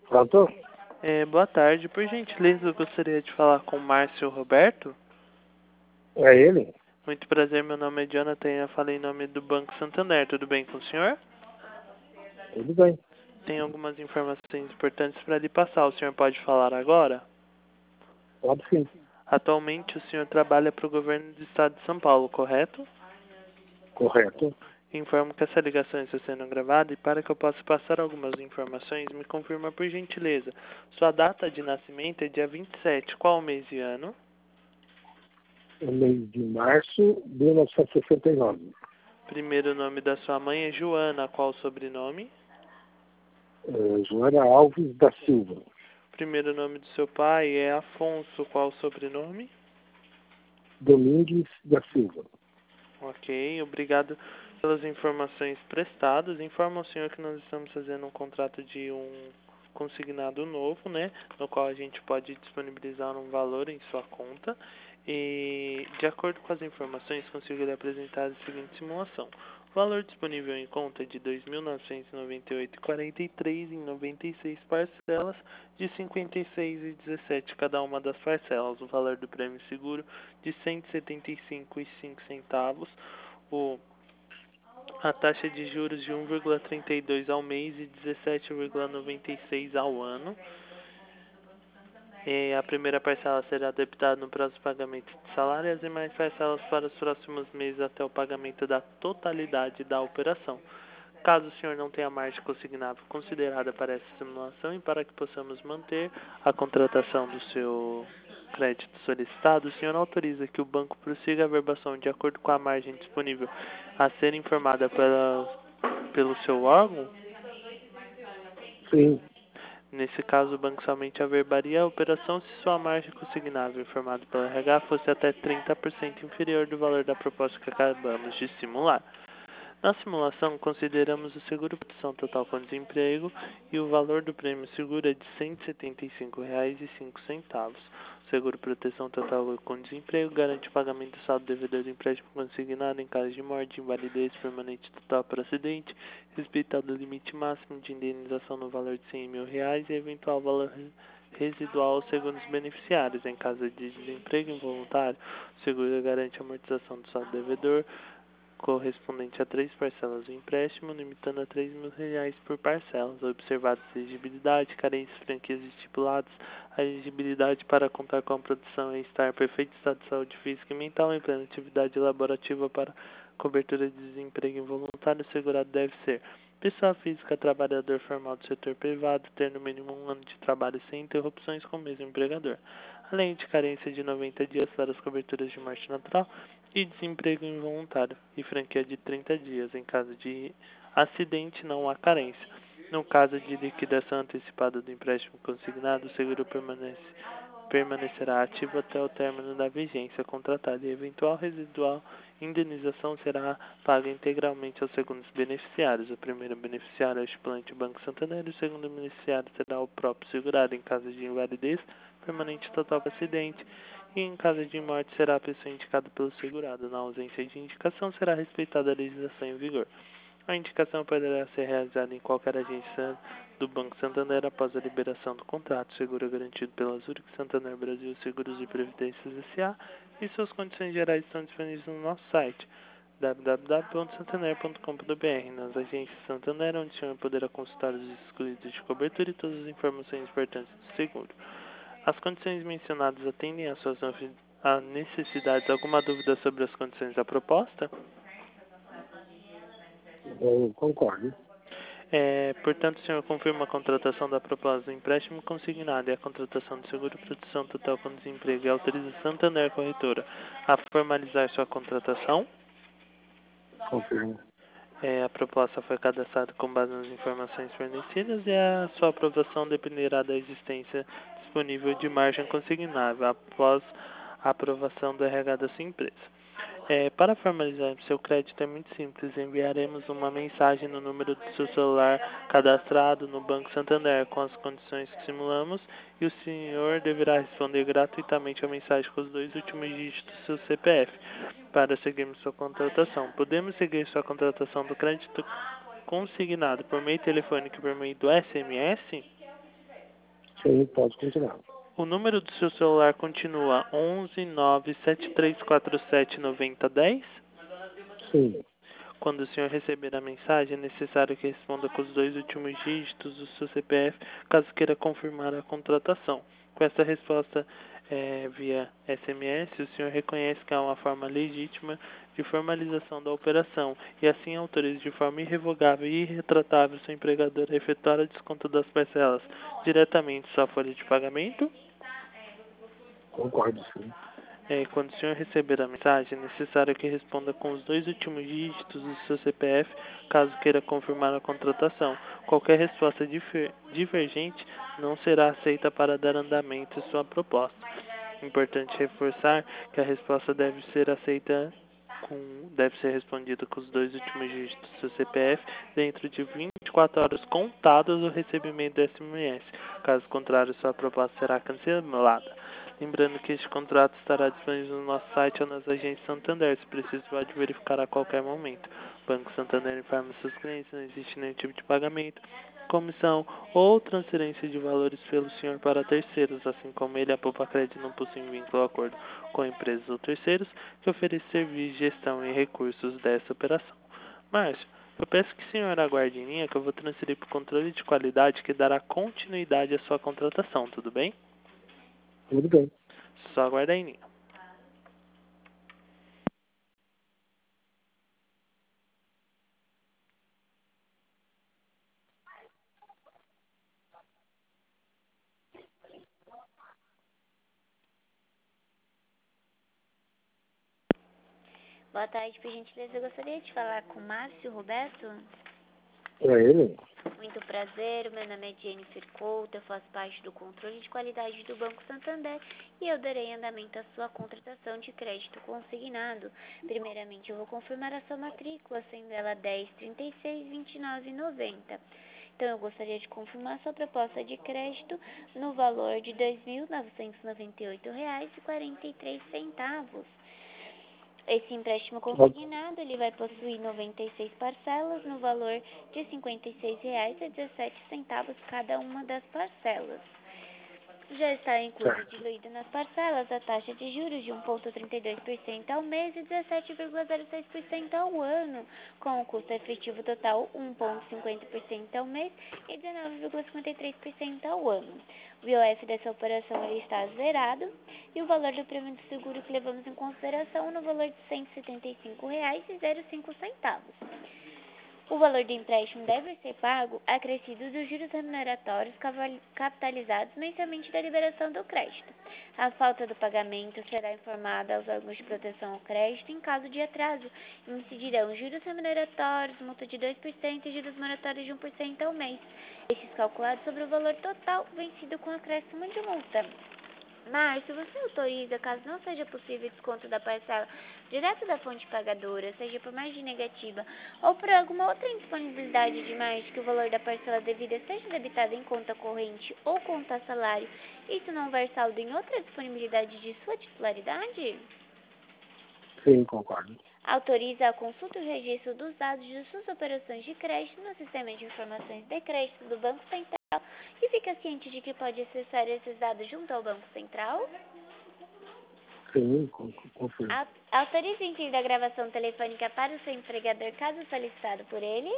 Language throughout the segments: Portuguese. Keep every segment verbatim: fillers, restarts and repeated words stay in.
Pronto? É, boa tarde. Por gentileza, eu gostaria de falar com o Márcio Roberto. É ele? Muito prazer, meu nome é Jonathan e eu falei em nome do Banco Santander. Tudo bem com o senhor? Tudo bem. Tem algumas informações importantes para lhe passar. O senhor pode falar agora? Pode sim. Atualmente, o senhor trabalha para o governo do estado de São Paulo, correto? Correto. Informo que essa ligação está sendo gravada e para que eu possa passar algumas informações, me confirma por gentileza. Sua data de nascimento é dia vinte e sete. Qual mês e ano? No mês de março de mil novecentos e sessenta e nove. Primeiro nome da sua mãe é Joana. Qual o sobrenome? É, Joana Alves da Silva. Primeiro nome do seu pai é Afonso. Qual o sobrenome? Domingues da Silva. Ok, obrigado pelas informações prestadas. Informo ao senhor que nós estamos fazendo um contrato de um consignado novo, né? No qual a gente pode disponibilizar um valor em sua conta. E, de acordo com as informações, consigo lhe apresentar a seguinte simulação. O valor disponível em conta é de dois mil novecentos e noventa e oito reais e quarenta e três centavos em noventa e seis parcelas de cinquenta e seis reais e dezessete centavos cada uma das parcelas. O valor do prêmio seguro de cento e setenta e cinco reais e cinco centavos. O a taxa de juros de um vírgula trinta e dois ao mês e dezessete vírgula noventa e seis ao ano. E a primeira parcela será debitada no próximo pagamento de salário e as demais parcelas para os próximos meses até o pagamento da totalidade da operação. Caso o senhor não tenha margem consignável considerada para essa simulação e para que possamos manter a contratação do seu crédito solicitado, o senhor autoriza que o banco prossiga a verbação de acordo com a margem disponível a ser informada pela, pelo seu órgão? Sim. Nesse caso, o banco somente averbaria a operação se sua margem consignável informada pelo R H fosse até trinta por cento inferior do valor da proposta que acabamos de simular. Na simulação, consideramos o seguro proteção total com desemprego e o valor do prêmio seguro é de cento e setenta e cinco reais e cinco centavos. O seguro proteção total com desemprego garante o pagamento do saldo devedor do empréstimo consignado em caso de morte, invalidez permanente total por acidente, respeitado o limite máximo de indenização no valor de cem mil reais e eventual valor residual segundo os beneficiários. Em caso de desemprego involuntário, o seguro garante a amortização do saldo devedor correspondente a três parcelas do empréstimo, limitando a três mil reais por parcelas, observadas a elegibilidade, carências, franquias estipuladas, a elegibilidade para contar com a produção e estar em perfeito estado de saúde física e mental em plena atividade laborativa para cobertura de desemprego involuntário, o segurado deve ser pessoa física, trabalhador formal do setor privado, ter no mínimo um ano de trabalho sem interrupções com o mesmo empregador, além de carência de noventa dias para as coberturas de morte natural e desemprego involuntário, e franquia de trinta dias. Em caso de acidente, não há carência. No caso de liquidação antecipada do empréstimo consignado, o seguro permanece, permanecerá ativo até o término da vigência contratada e eventual residual indenização será paga integralmente aos segundos beneficiários. O primeiro beneficiário é o estipulante Banco Santander e o segundo beneficiário será o próprio segurado em caso de invalidez permanente total do acidente e em caso de morte será a pessoa indicada pelo segurado. Na ausência de indicação será respeitada a legislação em vigor. A indicação poderá ser realizada em qualquer agência do Banco Santander após a liberação do contrato. Seguro garantido pela Zurich Santander Brasil Seguros e Previdências S A e suas condições gerais estão disponíveis no nosso site w w w ponto santander ponto com ponto b r. Nas agências Santander, onde o senhor poderá consultar os excluídos de cobertura e todas as informações importantes do seguro. As condições mencionadas atendem às suas necessidades. Alguma dúvida sobre as condições da proposta? Eu concordo. É, portanto, o senhor confirma a contratação da proposta do empréstimo consignado e a contratação do seguro proteção total com desemprego e autoriza Santander Corretora a formalizar sua contratação. Confirmo. É, a proposta foi cadastrada com base nas informações fornecidas e a sua aprovação dependerá da existência disponível de margem consignável após a aprovação do R H da sua empresa. É, para formalizar o seu crédito é muito simples. Enviaremos uma mensagem no número do seu celular cadastrado no Banco Santander com as condições que simulamos e o senhor deverá responder gratuitamente a mensagem com os dois últimos dígitos do seu C P F para seguirmos sua contratação. Podemos seguir sua contratação do crédito consignado por meio telefônico e por meio do S M S? Sim, pode continuar. O número do seu celular continua onze nove sete três quatro sete nove zero um zero? Sim. Quando o senhor receber a mensagem, é necessário que responda com os dois últimos dígitos do seu C P F, caso queira confirmar a contratação. Com essa resposta é, via S M S, o senhor reconhece que há uma forma legítima de formalização da operação e assim autoriza de forma irrevogável e irretratável seu empregador a efetuar o desconto das parcelas diretamente em sua folha de pagamento. Concordo, sim. É, quando o senhor receber a mensagem, é necessário que responda com os dois últimos dígitos do seu C P F, caso queira confirmar a contratação. Qualquer resposta difer divergente não será aceita para dar andamento à sua proposta. Importante reforçar que a resposta deve ser aceita com, deve ser respondida com os dois últimos dígitos do seu C P F dentro de vinte e quatro horas contadas do recebimento do S M S. Caso contrário, sua proposta será cancelada. Lembrando que este contrato estará disponível no nosso site ou nas agências Santander. Se preciso, pode verificar a qualquer momento. O Banco Santander informa seus clientes que não existe nenhum tipo de pagamento, comissão ou transferência de valores pelo senhor para terceiros, assim como ele, a Poupa Crédito não possui vínculo ou acordo com empresas ou terceiros que oferecem serviços de gestão e recursos dessa operação. Márcio, eu peço que o senhor aguarde em linha que eu vou transferir para o controle de qualidade que dará continuidade à sua contratação, tudo bem? Tudo bem. Só aguarda em linha. Boa tarde, por gentileza. Eu gostaria de falar com Márcio Roberto. É ele? Muito prazer, meu nome é Jennifer Couto, eu faço parte do controle de qualidade do Banco Santander e eu darei andamento à sua contratação de crédito consignado. Primeiramente, eu vou confirmar a sua matrícula, sendo ela dez, trinta e seis, vinte e nove, noventa. Então, eu gostaria de confirmar sua proposta de crédito no valor de dois mil novecentos e noventa e oito reais e quarenta e três centavos. Esse empréstimo consignado, ele vai possuir noventa e seis parcelas no valor de cinquenta e seis reais e dezessete centavos cada uma das parcelas. Já está incluso diluído nas parcelas a taxa de juros de um vírgula trinta e dois por cento ao mês e dezessete vírgula zero seis por cento ao ano, com o custo efetivo total um vírgula cinquenta por cento ao mês e dezenove vírgula cinquenta e três por cento ao ano. O I O F dessa operação ele está zerado e o valor do prêmio do seguro que levamos em consideração no valor de cento e setenta e cinco reais e cinco centavos. O valor do empréstimo deve ser pago acrescido dos juros remuneratórios capitalizados mensalmente da liberação do crédito. A falta do pagamento será informada aos órgãos de proteção ao crédito em caso de atraso. Incidirão juros remuneratórios, multa de dois por cento e juros moratórios de um por cento ao mês. Estes calculados sobre o valor total vencido com acréscimo de multa. Márcio, você autoriza, caso não seja possível desconto da parcela direto da fonte pagadora, seja por margem negativa ou por alguma outra indisponibilidade de margem que o valor da parcela devida seja debitado em conta corrente ou conta salário, isso não houver saldo em outra disponibilidade de sua titularidade? Sim, concordo. Autoriza a consulta e o registro dos dados de suas operações de crédito no Sistema de Informações de Crédito do Banco Central e fica ciente de que pode acessar esses dados junto ao Banco Central? Sim, confirmo. Autoriza o envio da gravação telefônica para o seu empregador, caso solicitado por ele?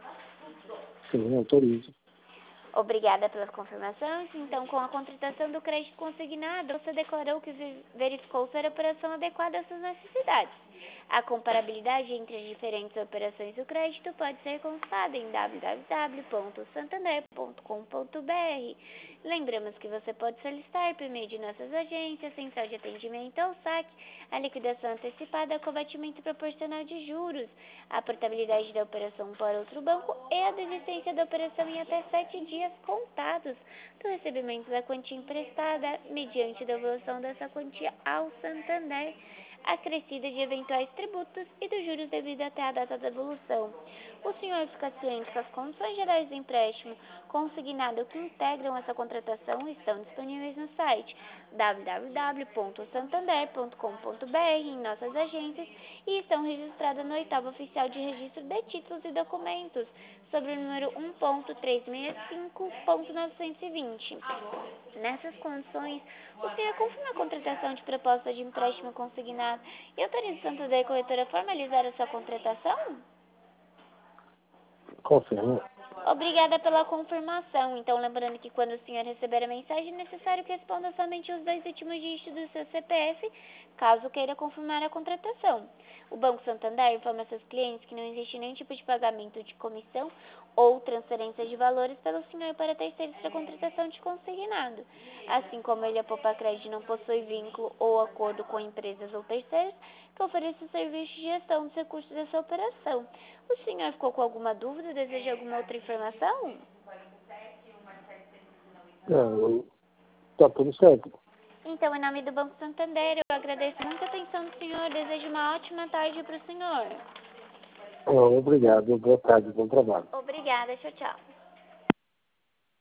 Sim, autorizo. Obrigada pelas confirmações. Então, com a contratação do crédito consignado, você declarou que verificou ser a operação adequada às suas necessidades. A comparabilidade entre as diferentes operações do crédito pode ser consultada em w w w ponto santander ponto com ponto b r. Lembramos que você pode solicitar por meio de nossas agências, central de atendimento ou S A C, a liquidação antecipada com abatimento proporcional de juros, a portabilidade da operação para outro banco e a desistência da operação em até sete dias contados do recebimento da quantia emprestada, mediante devolução dessa quantia ao Santander, acrescida de eventuais tributos e dos juros devido até a data da devolução. O senhor fica ciente que as condições gerais do empréstimo consignado que integram essa contratação estão disponíveis no site w w w ponto santander ponto com ponto b r em nossas agências e estão registradas no oitavo oficial de registro de títulos e documentos. sobre o número um ponto trezentos e sessenta e cinco ponto novecentos e vinte. Nessas condições, o senhor confirma a contratação de proposta de empréstimo consignado e autoriza o Santander Corretora a formalizar a sua contratação? Confirmo. Obrigada pela confirmação. Então, lembrando que quando o senhor receber a mensagem, é necessário que responda somente os dois últimos dígitos do seu C P F, caso queira confirmar a contratação. O Banco Santander informa seus clientes que não existe nenhum tipo de pagamento de comissão ou transferência de valores pelo senhor para terceiros para contratação de consignado. Assim como ele, a Poupa Crédito, não possui vínculo ou acordo com empresas ou terceiros que ofereçam serviço de gestão dos recursos dessa operação. O senhor ficou com alguma dúvida? Deseja alguma outra informação? Não, tá tudo certo. Então, em nome do Banco Santander, eu agradeço muito a atenção do senhor. Desejo uma ótima tarde para o senhor. Obrigado. Boa tarde. Bom trabalho. Obrigada. Tchau, tchau.